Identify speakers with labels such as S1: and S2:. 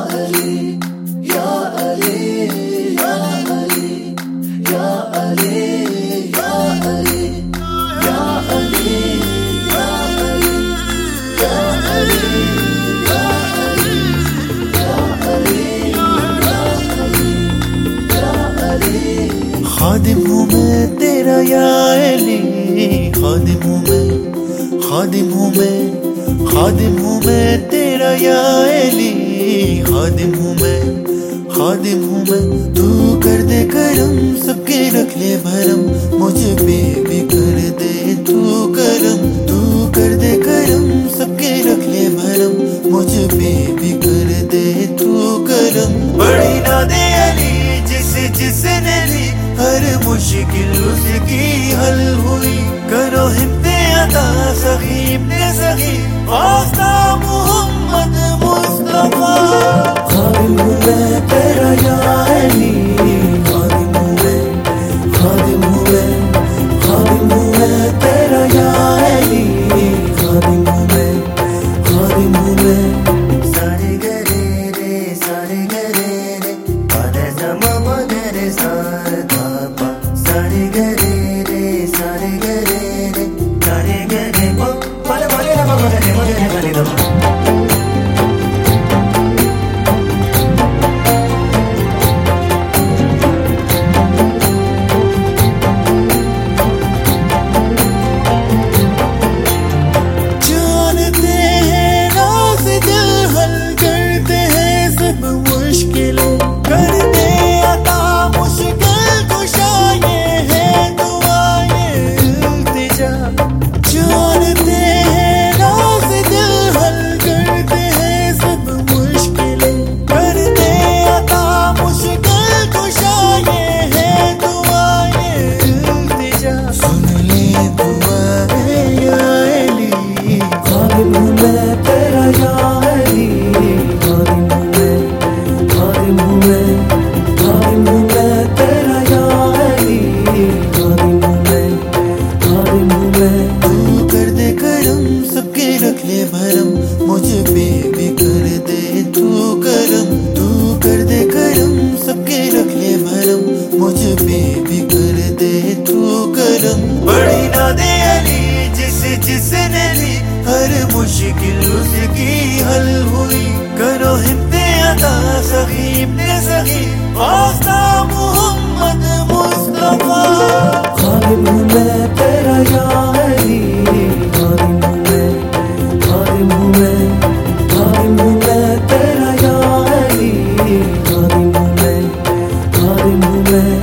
S1: अली या अली या अली या अली या अली या अली या अली या अली या अली या अली या अली।
S2: खादिम हूँ मैं तेरा या अली, खादिम हूँ मैं, खादिम हूँ मैं, खादिम हूँ मैं तेरा या अली, खादिम हूँ मैं, खादिम हूँ मैं। तू कर दे करम सबके रख ले भरम, मुझे पे भी कर दे तू करम। तू कर दे करम सबके रख ले भरम, मुझे पे भी कर दे तू करम। बड़ी ना दे अली जिसने ली, हर मुश्किल उसकी हल हुई। करो हिम्मते अता सखी इब्ने सखी, वास्ता मोहम्मद मुस्तफा।
S1: खादिम हूँ मैं तेरा या अली, खादिम हूँ मैं, खादिम हूँ मैं, खादिम हूँ मैं तेरा या अली, खादिम हूँ मैं, खादिम हूँ मैं।
S2: सारे गरे रे सारे गरे रे पादे समा मगरे साधा पा। सारे गरे रे सारे गरे रे सारे गरे पा पादे मगरे रे मगरे मगरे गरे दम।
S1: खादिम हूँ मैं तेरा या अली, खादिम हूँ मैं, खादिम हूँ मैं, खादिम हूँ मैं तेरा या अली, खादिम हूँ मैं, खादिम हूँ मैं।
S2: तू कर दे करम सबके रख ले भरम, मुझे पे भी कर दे तू करम। तू कर दे करम सबके रख ले भरम, मुझे पे भी कर दे तू करम। बड़ी ना दे अली जिसने ली, हर मुश्किल उसकी हल हुई। करो हिम्मते अता सखी इब्ने सखी, वास्ता मोहम्मद मुस्तफा।
S1: खादिम हूँ मैं तेरा या अली, खादिम हूँ मैं, खादिम हूँ मैं, खादिम हूँ मैं तेरा या अली, खादिम हूँ मैं, खादिम हूँ मैं।